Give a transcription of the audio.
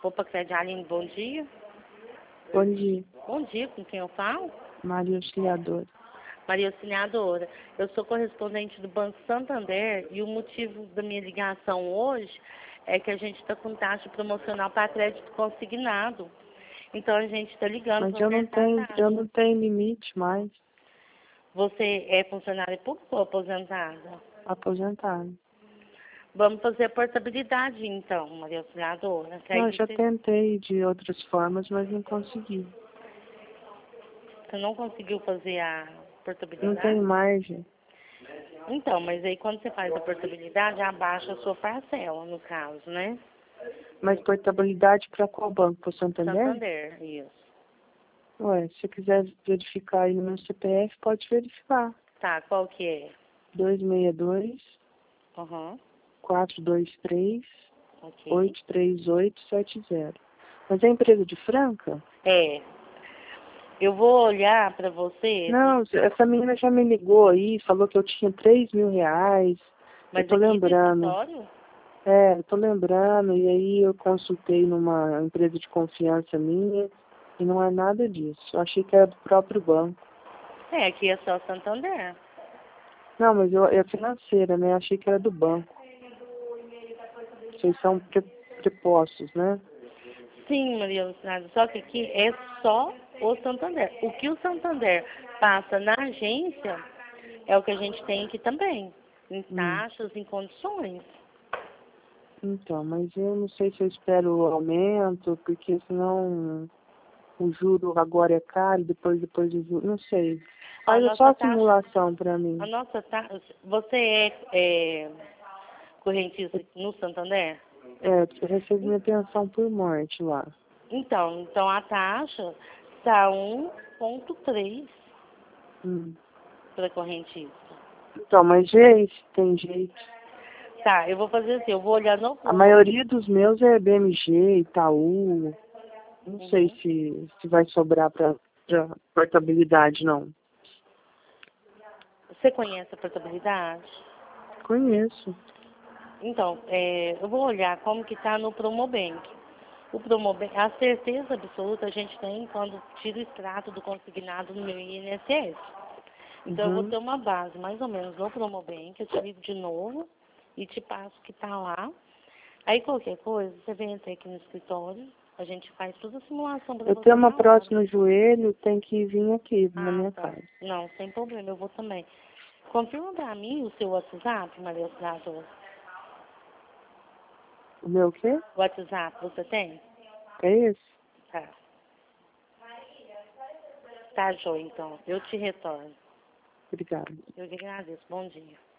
Opa, Credialine, bom dia. Bom dia, Bom dia, com quem eu falo? Maria Auxiliadora. Maria Auxiliadora. Eu sou correspondente do Banco Santander e o motivo da minha ligação hoje é que a gente está com taxa promocional para crédito consignado. Então a gente está ligando Mas para eu não tenho limite mais, Você é funcionária pública ou aposentada? aposentado. Vamos fazer a portabilidade então, Maria Auxiliadora. Que Não, aí eu já tentei de outras formas, mas não consegui. você não conseguiu fazer a Não portabilidade? tem margem. Então, mas aí quando você faz a portabilidade, abaixa a sua parcela, no caso, né? Mas portabilidade para qual banco? Para o Santander? Santander, isso. Ué, se você quiser verificar aí no meu CPF, pode verificar. Tá, qual que é? 262 Aham, 423 ok. 83870. Mas é empresa de Franca? É, eu vou olhar para você, Não, essa menina já me ligou aí, falou que eu tinha R$ 3.000. Eu mas tô aqui do lembrando. escritório? Eu tô lembrando, e aí eu consultei numa empresa de confiança minha, e não é nada disso. Eu achei que era do próprio banco. É, aqui é só Santander. Não, mas é financeira, né? Eu achei que era do banco. Vocês são prepostos, né? Sim, Maria Luciana, só que aqui é só o Santander. O que o Santander passa na agência é o que a gente tem aqui também, em taxas, em condições. Então, mas eu não sei se eu espero o aumento, porque senão o juro agora é caro, depois o juro, não sei. A Faz só nossa a taxa, simulação para mim. a nossa taxa, você é correntista no Santander? Porque eu recebo minha pensão por morte lá. Então a taxa está 1,3 Hum. para correntista. Então, mas gente, tem jeito. Tá, eu vou fazer assim, eu vou olhar no A plano. maioria dos meus é BMG, Itaú. Não sei se vai sobrar para portabilidade, não. Você conhece a portabilidade? Conheço. Então, eu vou olhar como que está no Promobank. O Promobank, a certeza absoluta a gente tem quando tira o extrato do consignado no meu INSS. Então eu vou ter uma base mais ou menos no Promobank, eu te ligo de novo e te passo o que está lá. Aí qualquer coisa, você vem até aqui no escritório, a gente faz toda a simulação para Eu você tenho uma na hora. próxima no joelho, tem que vir aqui na minha Tá. casa. Não, sem problema, eu vou também. Confirma para mim o seu WhatsApp, Maria Auxiliadora. O meu o quê? WhatsApp, você tem? É esse? Tá. Tá, Jô, então. Eu te retorno. Obrigada. Eu que agradeço. Bom dia.